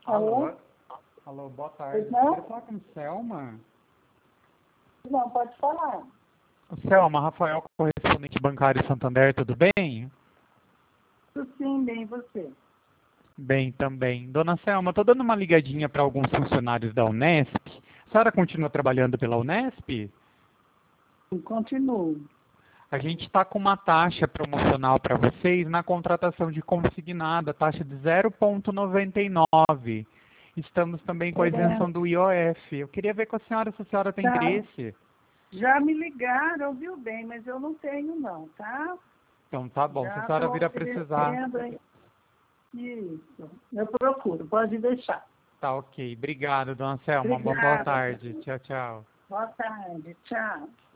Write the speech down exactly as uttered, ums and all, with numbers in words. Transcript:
Alô? Alô? Alô, boa tarde. Pois não? Quero falar com Selma. Não, pode falar. Selma, Rafael, correspondente bancário Santander, tudo bem? Tudo sim, bem, e você? Bem também. Dona Selma, estou dando uma ligadinha para alguns funcionários da Unesp. A senhora continua trabalhando pela Unesp? E continuo. A gente está com uma taxa promocional para vocês na contratação de consignada, taxa de zero vírgula noventa e nove. Estamos também com a isenção É, do I O F. Eu queria ver com a senhora se a senhora tem tá. interesse. Já me ligaram, viu bem, mas eu não tenho não, tá? Então tá bom, se a Já senhora estão vir a precisar. oferecendo aí. Isso. Eu procuro, pode deixar. Tá ok. Obrigado, dona Selma. Uma boa Obrigada. tarde. Tchau, tchau. Boa tarde. Tchau.